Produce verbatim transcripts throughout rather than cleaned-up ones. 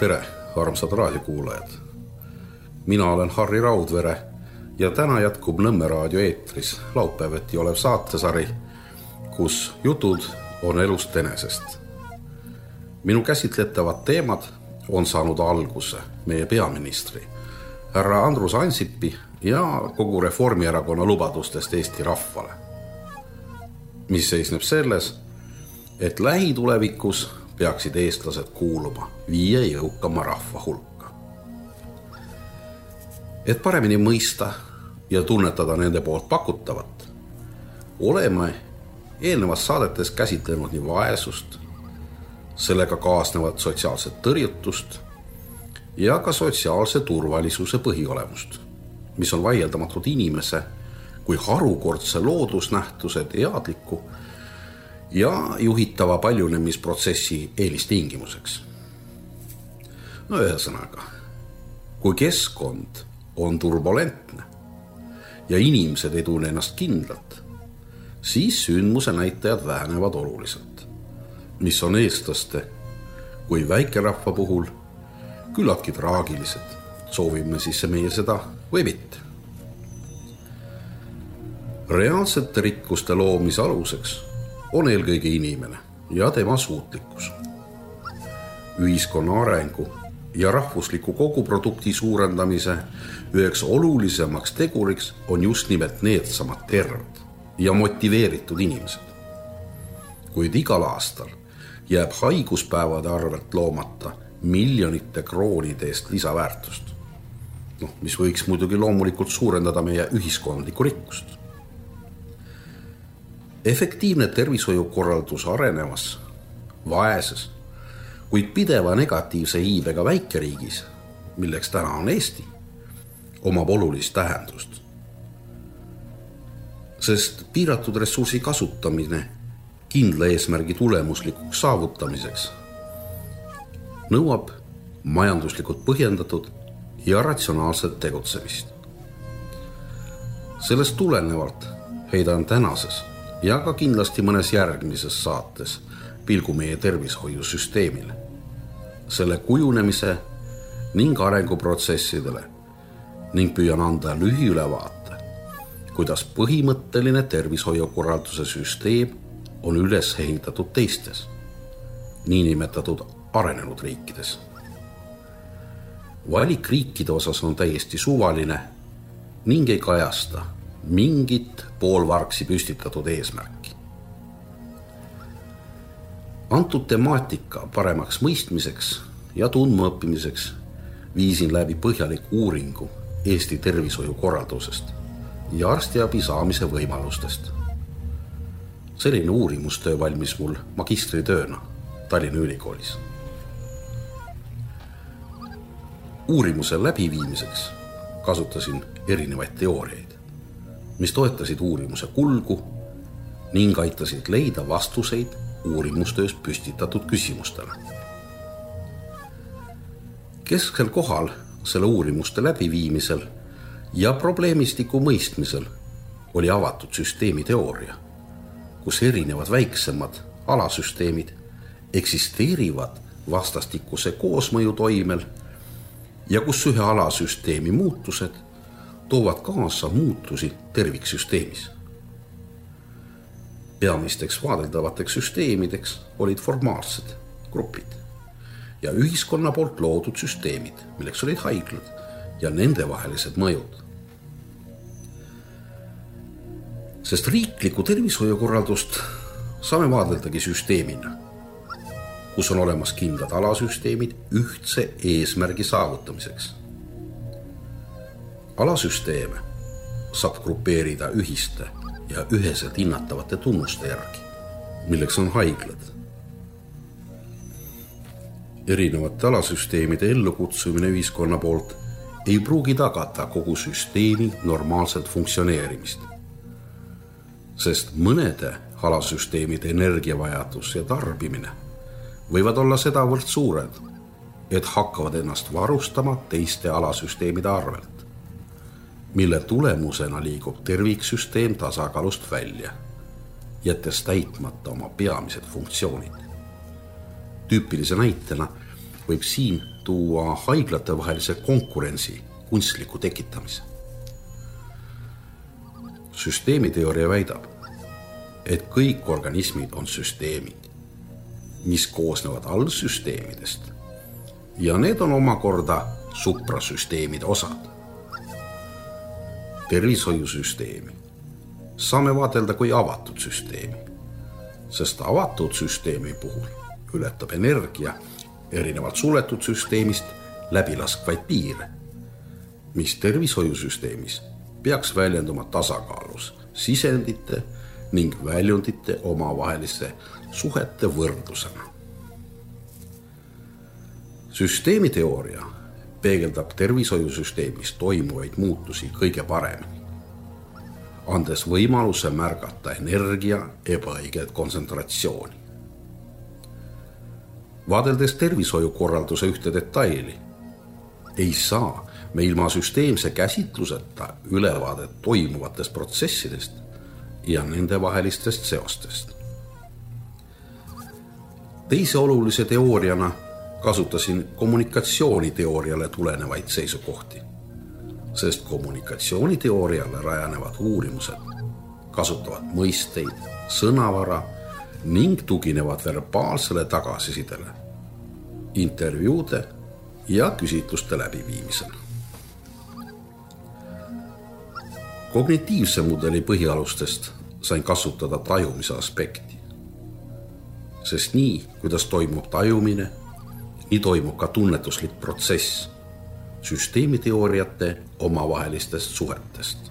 tere, armsad raadiokuulajad. Mina olen Harri Raudvere ja täna jätkub Nõmme raadio eetris laupäeveti olev saatesari, kus jutud on elust enesest. Minu käsitletavad teemad on saanud alguse meie peaministri, härra Andrus Ansipi ja kogu Reformierakonna lubadustest Eesti rahvale, mis seisneb selles, et lähitulevikus peaksid eestlased kuuluma viie jõukama rahva hulka. Et paremini mõista ja tunnetada nende poolt pakutavat, oleme eelnevas saadetes käsitlenud nii vaesust, sellega kaasnevat sotsiaalset tõrjutust ja ka sotsiaalse turvalisuse põhiolemust, mis on vaieldamatult inimese kui harukordse loodusnähtuse teadliku ja juhitava paljunemisprotsessi eelistingimuseks. No ühesõnaga, kui keskkond on turbulentne ja inimesed ei tunne ennast kindlalt, siis sündmuse näitajad vähenevad oluliselt, mis on eestlaste kui väikerahva puhul küllaltki traagilised, soovime siis meie seda või mitte. Reaalsete rikkuste loomise aluseks on eelkõige inimene ja tema suutlikkus. Ühiskonna arengu ja rahvusliku koguprodukti suurendamise üheks olulisemaks teguriks on just nimelt needsamad terved ja motiveeritud inimesed. Kuid igal aastal jääb haiguspäevade arvelt loomata miljonite kroonide eest lisaväärtust, no, mis võiks muidugi loomulikult suurendada meie ühiskondlikku rikkust. Efektiivne tervishoiukorraldus arenevas, vaeses, kuid pideva negatiivse iibega väikeriigis, milleks täna on Eesti, omab olulist tähendust. Sest piiratud ressursi kasutamine kindla eesmärgi tulemuslikuks saavutamiseks nõuab majanduslikult põhjendatud ja ratsionaalset tegutsemist. Sellest tulenevalt heidan tänases ja ka kindlasti mõnes järgmises saates pilgu meie tervishoiusüsteemile, selle kujunemise ning arenguprotsessidele ning püüan anda lühiülevaate, kuidas põhimõtteline tervishoiukorralduse süsteem on üles ehitatud teistes, niinimetatud arenenud riikides. Valik riikide osas on täiesti suvaline ning ei kajasta mingit poolvarksi püstitatud eesmärki. Antud temaatika paremaks mõistmiseks ja tundmaõppimiseks viisin läbi põhjaliku uuringu Eesti tervishoiukorraldusest ja arstiabi saamise võimalustest. Selline uurimustöö valmis mul magistritööna Tallinna Ülikoolis. Uurimuse läbiviimiseks kasutasin erinevaid teooriaid, mis toetasid uurimuse kulgu ning aitasid leida vastuseid uurimustöös püstitatud küsimustele. Kesksel kohal selle uurimuste läbiviimisel ja probleemistiku mõistmisel oli avatud süsteemi teooria, kus erinevad väiksemad alasüsteemid eksisteerivad vastastikuse koosmõju toimel ja kus ühe alasüsteemi muutused toovad kaasa muutusi terviksüsteemis. Peamisteks vaadeldavateks süsteemideks olid formaalsed grupid ja ühiskonna poolt loodud süsteemid, milleks olid haiglad ja nende vahelised mõjud. Sest riikliku tervishoiukorraldust saame vaadeldagi süsteemina, kus on olemas kindlad alasüsteemid ühtse eesmärgi saavutamiseks. Alasüsteeme saab grupeerida ühiste ja üheselt hinnatavate tunnuste järgi, milleks on haiglad. Erinevate alasüsteemide ellukutsumine ühiskonna poolt ei pruugi tagada kogu süsteemi normaalselt funktsioneerimist, sest mõnede alasüsteemide energiavajadus ja tarbimine võivad olla sedavõrd suured, et hakkavad ennast varustama teiste alasüsteemide arvelt, mille tulemusena liigub terviksüsteem tasakaalust välja, jättes täitmata oma peamised funktsioonid. Tüüpilise näitena võib siin tuua haiglate vahelise konkurentsi kunstliku tekitamise. Süsteemiteooria väidab, et kõik organismid on süsteemid, mis koosnevad allsüsteemidest ja need on omakorda suprasüsteemide osad. Tervishoiusüsteemi saame vaadelda kui avatud süsteemi, sest avatud süsteemi puhul ületab energia erinevalt suletud süsteemist läbilaskvaid piire, mis tervishoiusüsteemis peaks väljenduma tasakaalus sisendite ning väljundite omavaheliste suhete võrdlusena. Süsteemiteooria peegeldab tervishoiusüsteemis toimuvaid muutusi kõige paremini, andes võimaluse märgata energia ebaõiget kontsentratsiooni. Vaadeldes tervishoiukorralduse ühte detaili, ei saa me ilma süsteemse käsitluseta ülevaadet toimuvatest protsessidest ja nende vahelistest seostest. Teise olulise teooriana kasutasin kommunikatsiooniteooriale tulenevaid seisukohti, sest kommunikatsiooniteooriale rajanevad uurimused kasutavad mõisteid, sõnavara ning tuginevad verbaalsele tagasisidele, intervjuude ja küsitluste läbiviimisel. Kognitiivse mudeli põhialustest sain kasutada tajumise aspekti, sest nii, kuidas toimub tajumine, nii toimub ka tunnetuslik protsess süsteemiteooriate omavahelistest suhetest.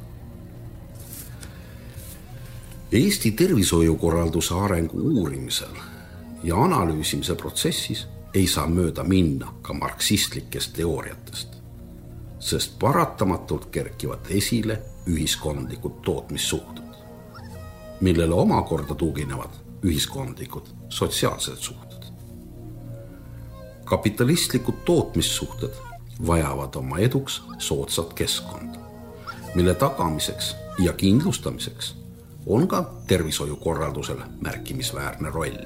Eesti tervishoiukorralduse arengu uurimisel ja analüüsimise protsessis ei saa mööda minna ka marksistlikest teooriatest, sest paratamatult kerkivad esile ühiskondlikud tootmissuhted, millele omakorda tuginevad ühiskondlikud sotsiaalsed suhted. Kapitalistlikud tootmissuhted vajavad oma eduks soodsat keskkonda, mille tagamiseks ja kindlustamiseks on ka tervishoiukorraldusel märkimisväärne roll.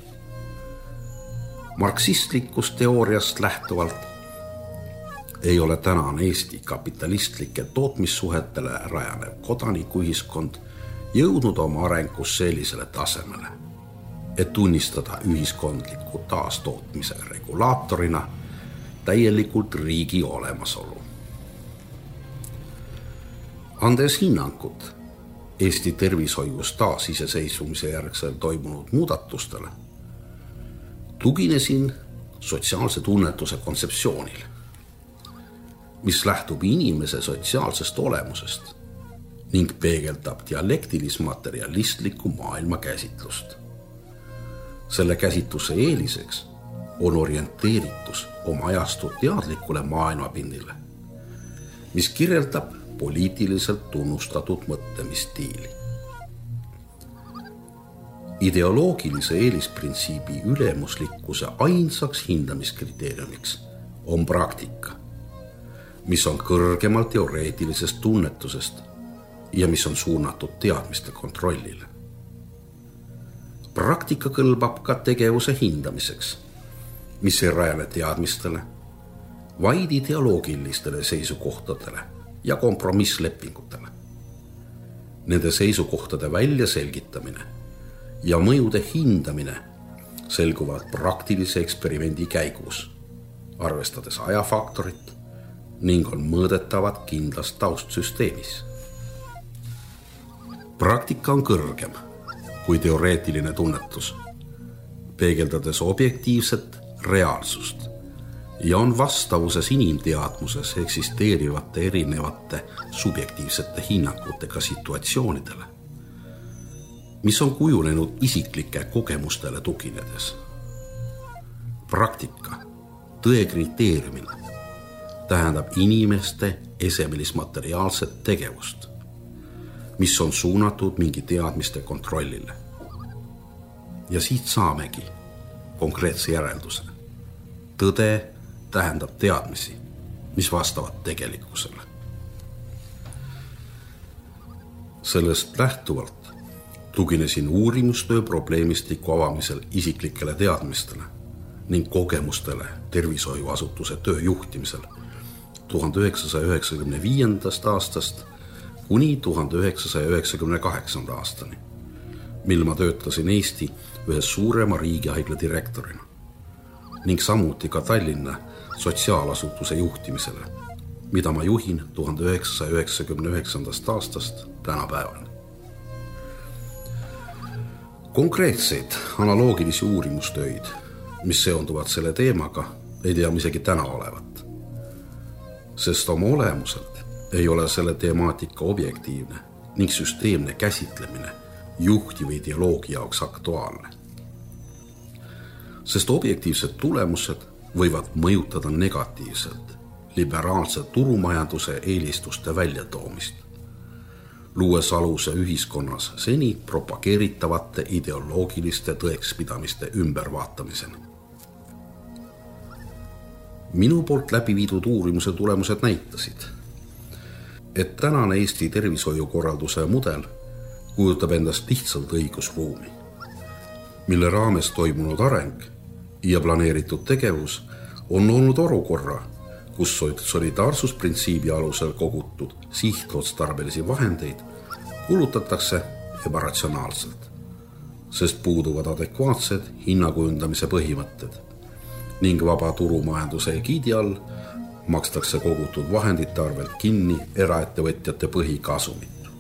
Marksistlikust teooriast lähtuvalt ei ole tänane Eesti kapitalistlike tootmissuhetele rajanev kodanikuühiskond jõudnud oma arengus sellisele tasemele, et tunnistada ühiskondliku taastootmise regulaatorina täielikult riigi olemasolu. Andes hinnangut Eesti tervishoius taasiseseisvumise järgsel toimunud muudatustele, tuginesin sotsiaalse tunnetuse kontseptsioonile, mis lähtub inimese sotsiaalsest olemusest ning peegeldab dialektilis-materialistlikku maailmakäsitlust. Selle käsitluse eeliseks on orienteeritus oma ajastud teadlikule maailmapindile, mis kirjeldab poliitiliselt tunnustatud mõtlemistiili. Ideoloogilise eelisprintsiibi ülemuslikkuse ainsaks hindamiskriteeriumiks on praktika, mis on kõrgemal teoreetilisest tunnetusest ja mis on suunatud teadmiste kontrollile. Praktika kõlbab ka tegevuse hindamiseks, mis ei rajane teadmistele, vaid ideoloogilistele seisukohtadele ja kompromisslepingutele. Nende seisukohtade väljaselgitamine ja mõjude hindamine selguvad praktilise eksperimendi käigus, arvestades ajafaktorit ning on mõõdetavad kindlas taustsüsteemis. Praktika on kõrgem kui teoreetiline tunnetus, peegeldades objektiivset reaalsust ja on vastavuses inimteadmuses eksisteerivate erinevate subjektiivsete hinnangutega situatsioonidele, mis on kujunenud isiklike kogemustele tuginedes. Praktika tõe kriteeriumina tähendab inimeste esemelis-materiaalset tegevust, mis on suunatud mingi teadmiste kontrollile. Ja siit saamegi konkreetse järelduse. Tõde tähendab teadmisi, mis vastavad tegelikkusele. Sellest lähtuvalt tuginesin uurimustöö probleemistiku avamisel isiklikele teadmistele ning kogemustele tervishoiuasutuse töö juhtimisel tuhande üheksasaja üheksakümne viiendast aastast kuni tuhande üheksasaja üheksakümne kaheksanda aastani, mil ma töötasin Eesti ühes suurema riigihaigla direktorina ning samuti ka Tallinna sotsiaalasutuse juhtimisele, mida ma juhin tuhande üheksasaja üheksakümne üheksandast aastast tänapäevani. Konkreetseid analoogilisi uurimustöid, mis seonduvad selle teemaga, ei tea isegi täna olevat, sest oma olemuselt ei ole selle temaatika objektiivne ning süsteemne käsitlemine juhtiva ideoloogia jaoks aktuaalne. Sest objektiivsed tulemused võivad mõjutada negatiivselt liberaalse turumajanduse eelistuste väljatoomist, luues aluse ühiskonnas seni propageeritavate ideoloogiliste tõekspidamiste ümbervaatamisena. Minu poolt läbi viidud uurimuse tulemused näitasid, et tänane Eesti tervishoiukorralduse mudel kujutab endast lihtsalt õigusruumi, mille raames toimunud areng ja planeeritud tegevus on olnud olukorra, kus solidaarsusprintsiibi alusel kogutud sihtotstarbelisi vahendeid kulutatakse ebaratsionaalselt, sest puuduvad adekvaatsed hinnakujundamise põhimõtted ning vaba turumajanduse egiidi all makstakse kogutud vahendite arvelt kinni eraettevõtjate põhikasumit.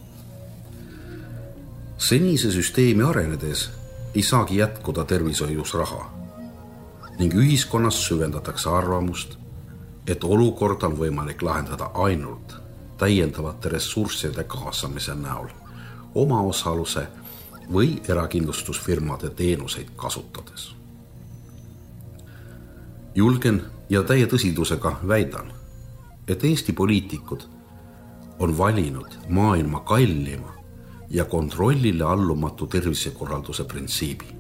Senise süsteemi arenedes ei saagi jätkuda tervishoius raha ning ühiskonnas süvendatakse arvamust, et olukord on võimalik lahendada ainult täiendavate ressursside kaasamise näol, omaosaluse või erakindlustusfirmade teenuseid kasutades. Julgen ja täie tõsidusega väidan, et Eesti poliitikud on valinud maailma kallima ja kontrollile allumatu tervisekorralduse printsiibi.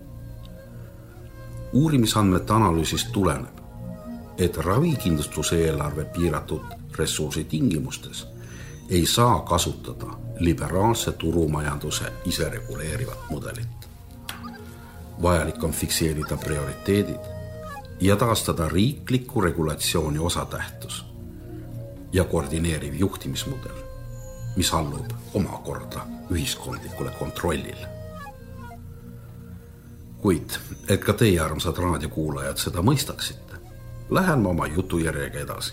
Uurimisandmete analüüsist tuleneb, et ravikindlustuse eelarve piiratud ressursi tingimustes ei saa kasutada liberaalse turumajanduse isereguleerivat mudelit. Vajalik on fikseerida prioriteedid ja taastada riikliku regulatsiooni osatähtus ja koordineeriv juhtimismudel, mis allub omakorda ühiskondlikule kontrollile. Kuid, et ka teie armsad raadiokuulajad seda mõistaksite, lähen ma oma jutujärjega edasi.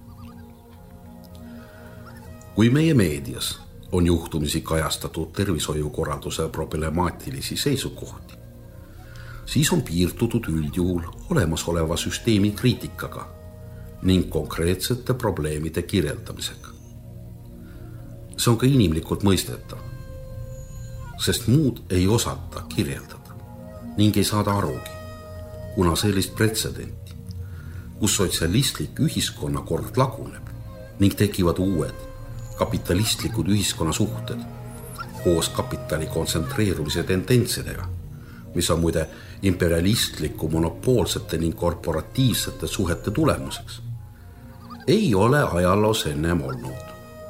Kui meie meedias on juhtumisi kajastatud tervishoiukorralduse problemaatilisi seisukohti, siis on piirdutud üldjuhul olemasoleva süsteemi kriitikaga ning konkreetsete probleemide kirjeldamisega. See on ka inimlikult mõistetav, sest muud ei osata kirjeldada ning ei saada arugi, kuna sellist pretsedenti, kus sotsialistlik ühiskonnakord laguneb ning tekivad uued kapitalistlikud ühiskonnasuhted koos kapitali kontsentreerumise tendentsidega, mis on muide imperialistliku monopoolsete ning korporatiivsete suhete tulemuseks, ei ole ajaloos ennem olnud.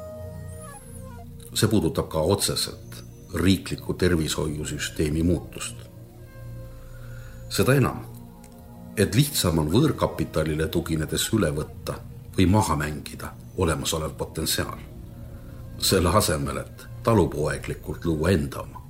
See puudutab ka otseselt riikliku tervishoiusüsteemi muutust. Seda enam, et lihtsam on võõrkapitalile tuginedes üle võtta või maha mängida olemasolev potentsiaal, selle asemel, et talupoeglikult luua enda oma.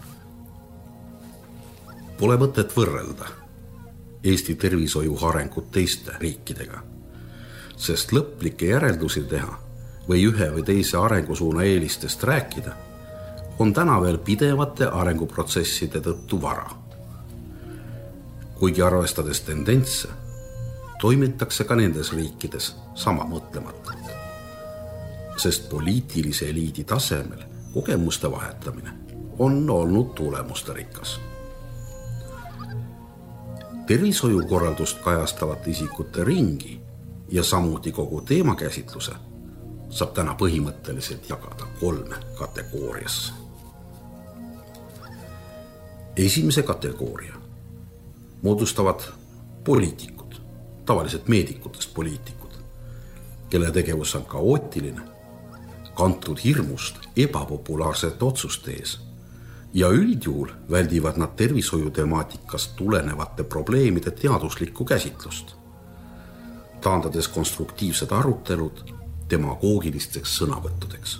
Pole mõtet võrrelda Eesti tervishoiu arengut teiste riikidega, sest lõplikke järeldusi teha või ühe või teise arengusuuna eelistest rääkida on täna veel pidevate arenguprotsesside tõttu vara. Kuigi arvestades tendentse, toimitakse ka nendes riikides sama mõtlematult, sest poliitilise eliidi tasemel kogemuste vahetamine on olnud tulemustarikas. Tervishoiukorraldust kajastavate isikute ringi ja samuti kogu teemakäsitluse saab täna põhimõtteliselt jagada kolme kategooriasse. Esimese kategooria moodustavad poliitikud, tavaliselt meedikutest poliitikud, kelle tegevus on kaootiline, kantud hirmust ebapopulaarsete otsuste ees ja üldjuhul väldivad nad tervishoiutemaatikast tulenevate probleemide teaduslikku käsitlust, taandades konstruktiivsed arutelud demagoogilisteks sõnavõttudeks.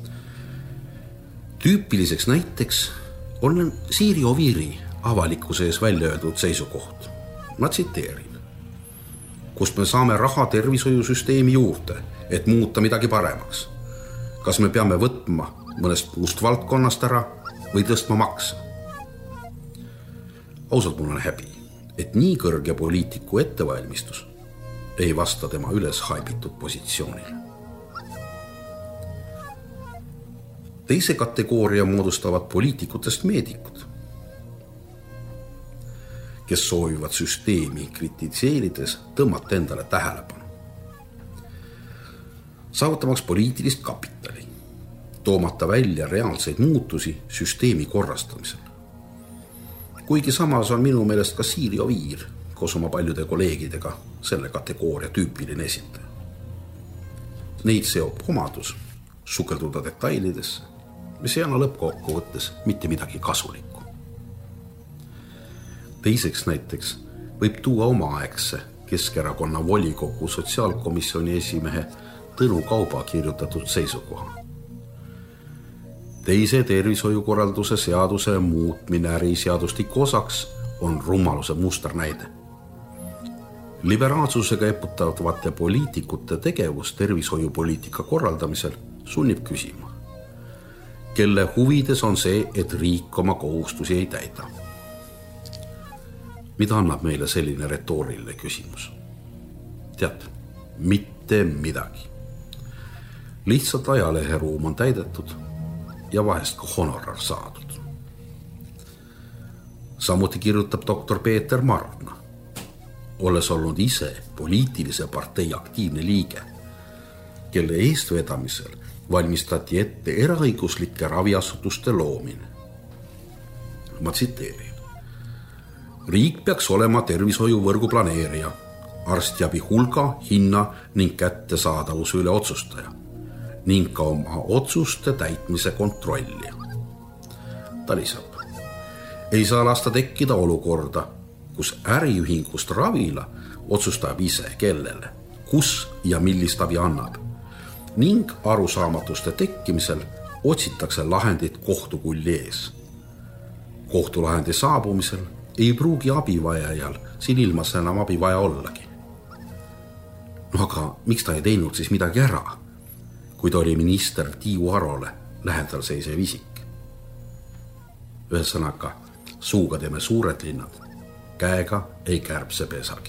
Tüüpiliseks näiteks on Siiri Oviiri avalikkuse ees välja öeldud seisukoht. Ma tsiteerin. Kust me saame raha tervishoiusüsteemi juurde, et muuta midagi paremaks? Kas me peame võtma mõnest muust valdkonnast ära või tõstma makse? Ausalt mul on häbi, et nii kõrge poliitiku ettevalmistus ei vasta tema üles haibitud positsioonile. Teise kategooria moodustavad poliitikutest meedikud, kes soovivad süsteemi kritiseerides tõmmata endale tähelepanu. Saavutamaks poliitilist kapitali, toomata välja reaalseid muutusi süsteemi korrastamisel. Kuigi samas on minu meelest ka Siiri Oviir koos oma paljude kolleegidega selle kategooria tüüpiline esindaja. Neid seob omadus sukelduda detailidesse, mis ei anna lõppkokkuvõttes mitte midagi kasulikku. Teiseks näiteks võib tuua omaaegse Keskerakonna volikogu sotsiaalkomisjoni esimehe Tõnu Kauba kirjutatud seisukoha. Teise tervishoiukorralduse seaduse muutmine äriseadustiku osaks on rumaluse musternäide. Liberaalsusega eputavate poliitikute tegevus tervishoiupoliitika korraldamisel sunnib küsima, kelle huvides on see, et riik oma kohustusi ei täida. Mida annab meile selline retooriline küsimus? Tead, mitte midagi. Lihtsalt ajaleheruum on täidetud ja vahest ka honorar saadud. Samuti kirjutab doktor Peeter Marvna, olles olnud ise poliitilise partei aktiivne liige, kelle eestvedamisel valmistati ette eraõiguslike raviasutuste loomine. Ma tsiteerin. Riik peaks olema tervishoiuvõrgu planeerija, arstiabi hulga, hinna ning kättesaadavuse üle otsustaja ning ka oma otsuste täitmise kontrollija. Ta lisab, ei saa lasta tekkida olukorda, kus äriühingust ravila otsustab ise kellele, kus ja millist abi annab ning arusaamatuste tekkimisel otsitakse lahendit kohtukulli ees. Kohtulahendi saabumisel ei pruugi abivajajal siin ilmas enam abi vaja ollagi. No aga miks ta ei teinud siis midagi ära, kui ta oli minister Tiiu Arole lähedal seisev isik? Ühesõnaga, suuga teeme suured linnad, käega ei kärbse pesagi.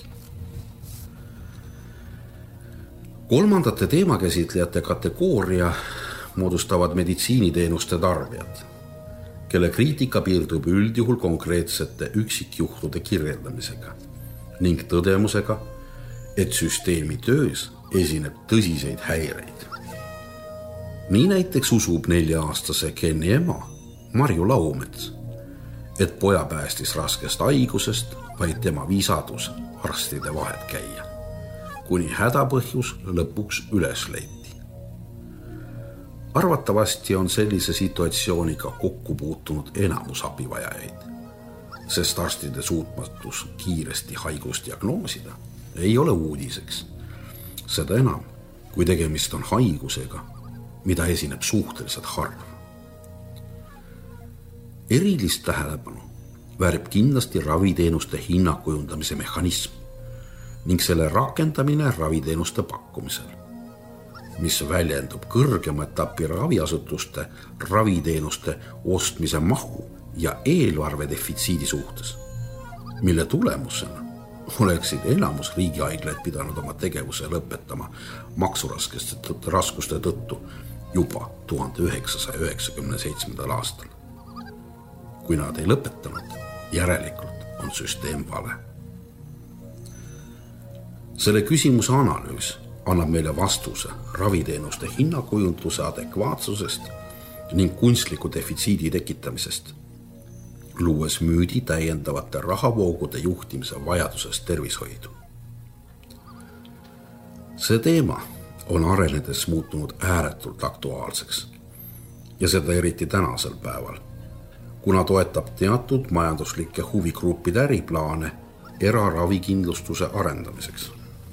Kolmandate teemakäsitlejate kategooria moodustavad meditsiiniteenuste tarbijad, kelle kriitika piirdub üldjuhul konkreetsete üksikjuhtude kirjeldamisega ning tõdemusega, et süsteemi töös esineb tõsiseid häireid. Nii näiteks usub nelja-aastase Kenni ema Marju Laumets, et poja päästis raskest haigusest vaid tema visadus arstide vahet käia, kuni hädapõhjus lõpuks üles leiti. Arvatavasti on sellise situatsiooniga kokku puutunud enamus abivajajaid, sest arstide suutmatus kiiresti haigust diagnoosida ei ole uudiseks. Seda enam, kui tegemist on haigusega, mida esineb suhteliselt harv. Erilist tähelepanu väärib kindlasti raviteenuste hinnakujundamise mehhanism ning selle rakendamine raviteenuste pakkumisel, mis väljendub kõrgema etapi raviasutuste raviteenuste ostmise mahu ja eelarve defitsiidi suhtes, mille tulemusena oleksid enamus riigihaiglaid pidanud oma tegevuse lõpetama maksuraskuste tõttu juba tuhande üheksasaja üheksakümne seitsmendal aastal. Kui nad ei lõpetanud, järelikult on süsteem vale. Selle küsimuse analüüs annab meile vastuse raviteenuste hinnakujunduse adekvaatsusest ning kunstliku defitsiidi tekitamisest, luues müüdi täiendavate rahavoogude juhtimise vajadusest tervishoidu. See teema on arenedes muutunud ääretult aktuaalseks ja seda eriti tänasel päeval, kuna toetab teatud majanduslike huvigruppide äriplaane eraravikindlustuse arendamiseks.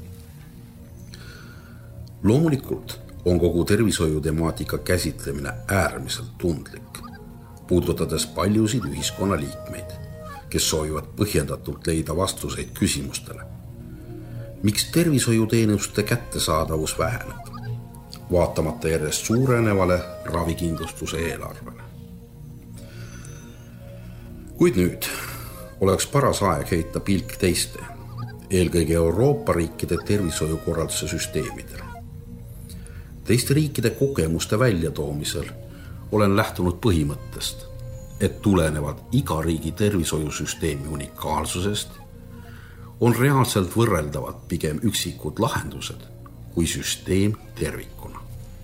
Loomulikult on kogu tervishoiu temaatika käsitlemine äärmiselt tundlik, puudutades paljusid ühiskonnaliikmeid, kes soovivad põhjendatult leida vastuseid küsimustele. Miks tervishoiuteenuste kättesaadavus väheneb, vaatamata järjest suurenevale ravikindlustuse eelarvele? Kuid nüüd oleks paras aeg heita pilk teiste, eelkõige Euroopa riikide tervishoiukorralduse süsteemidele. Teiste riikide kogemuste väljatoomisel olen lähtunud põhimõttest, et tulenevad iga riigi tervishoiusüsteemi unikaalsusest, on reaalselt võrreldavad pigem üksikud lahendused kui süsteem tervikuna.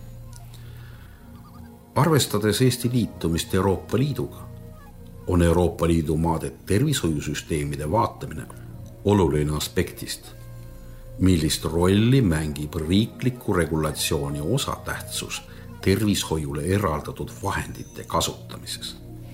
Arvestades Eesti liitumist Euroopa Liiduga, on Euroopa Liidu maade tervishoiusüsteemide vaatamine oluline aspektist, millist rolli mängib riikliku regulatsiooni osatähtsus tervishoiule eraldatud vahendite kasutamises.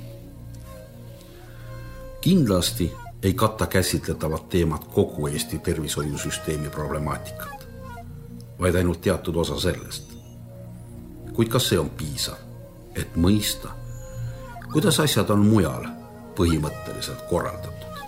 Kindlasti ei katta käsitletavat teemat kogu Eesti tervishoiusüsteemi problemaatikat, vaid ainult teatud osa sellest. Kuid kas see on piisav, et mõista, kuidas asjad on mujal põhimõtteliselt korraldatud?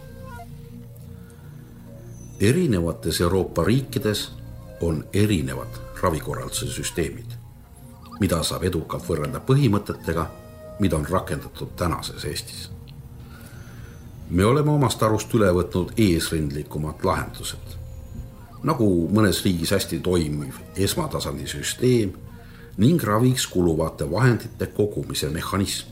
Erinevates Euroopa riikides on erinevad ravikorralduse süsteemid, mida saab edukalt võrrelda põhimõtetega, mida on rakendatud tänases Eestis. Me oleme omast arust üle võtnud eesrindlikumad lahendused, nagu mõnes riigis hästi toimiv esmatasandi süsteem ning raviks kuluvate vahendite kogumise mehhanism.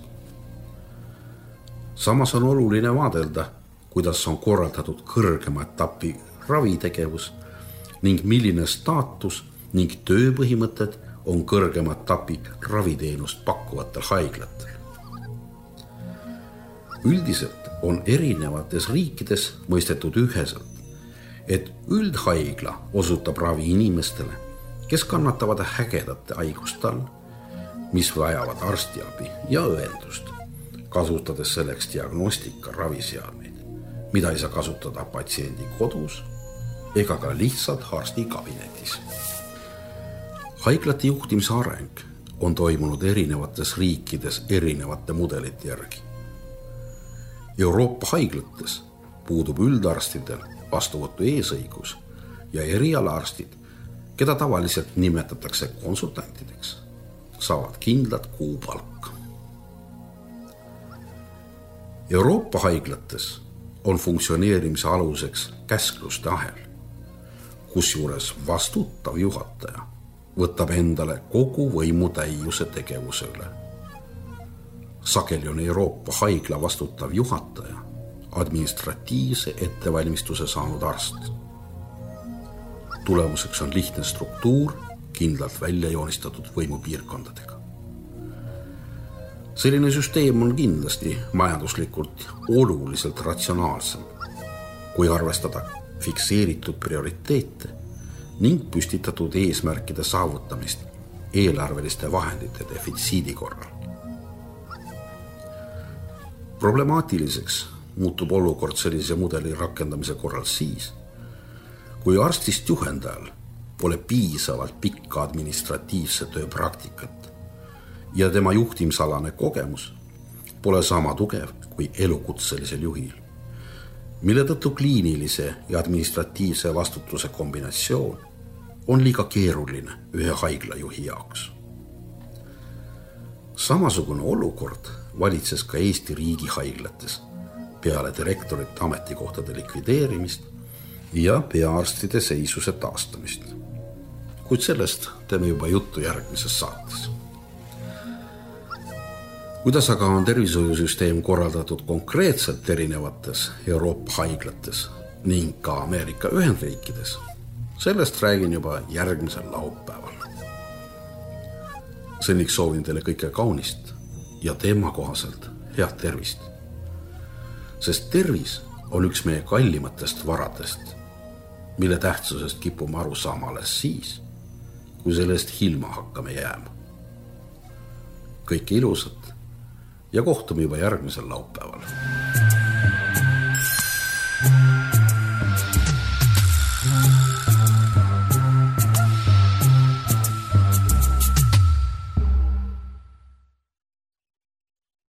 Samas on oluline vaadelda, kuidas on korraldatud kõrgema etapi ravitegevus ning milline staatus ning tööpõhimõtted on kõrgema etapi raviteenust pakkuvatel haiglatel. Üldiselt on erinevates riikides mõistetud üheselt, et üldhaigla osutab ravi inimestele, kes kannatavad hägedate haiguste all, mis vajavad arstiabi ja õendust, kasutades selleks diagnostika raviseadmeid, mida ei saa kasutada patsiendi kodus ega ka lihtsalt arsti kabinetis. Haiglate juhtimise areng on toimunud erinevates riikides erinevate mudelite järgi. Euroopa haiglates puudub üldarstidel vastuvõtu eesõigus ja erialaarstid, keda tavaliselt nimetatakse konsultantideks, saavad kindlat kuupalka. Euroopa haiglates on funktsioneerimise aluseks käskluste ahel, kusjuures vastutav juhataja võtab endale kogu võimu täiuse tegevuse üle. Sageli on Euroopa haigla vastutav juhataja administratiivse ettevalmistuse saanud arst. Tulemuseks on lihtne struktuur kindlalt välja joonistatud võimupiirkondadega. Selline süsteem on kindlasti majanduslikult oluliselt ratsionaalsem, kui arvestada fikseeritud prioriteete ning püstitatud eesmärkide saavutamist eelarveliste vahendite defitsiidi korral. Problemaatiliseks muutub olukord sellise mudeli rakendamise korral siis, kui arstist juhendajal pole piisavalt pikka administratiivse töö praktikat ja tema juhtimisalane kogemus pole sama tugev kui elukutselisel juhil, mille tõttu kliinilise ja administratiivse vastutuse kombinatsioon on liiga keeruline ühe haiglajuhi jaoks. Samasugune olukord valitses ka Eesti riigihaiglates peale direktorite ametikohtade likvideerimist ja peaarstide seisuse taastamist. Kuid sellest teeme juba juttu järgmises saates. Kuidas aga on tervishoiusüsteem korraldatud konkreetselt erinevates Euroopa haiglates ning ka Ameerika Ühendriikides, sellest räägin juba järgmisel laupäeval. Seniks soovin teile kõike kaunist ja teemakohaselt head tervist, sest tervis on üks meie kallimatest varadest, mille tähtsusest kipume aru saama alles siis, kui sellest hilma hakkame jääma. Kõike ilusat ja kohtume juba järgmisel laupäeval.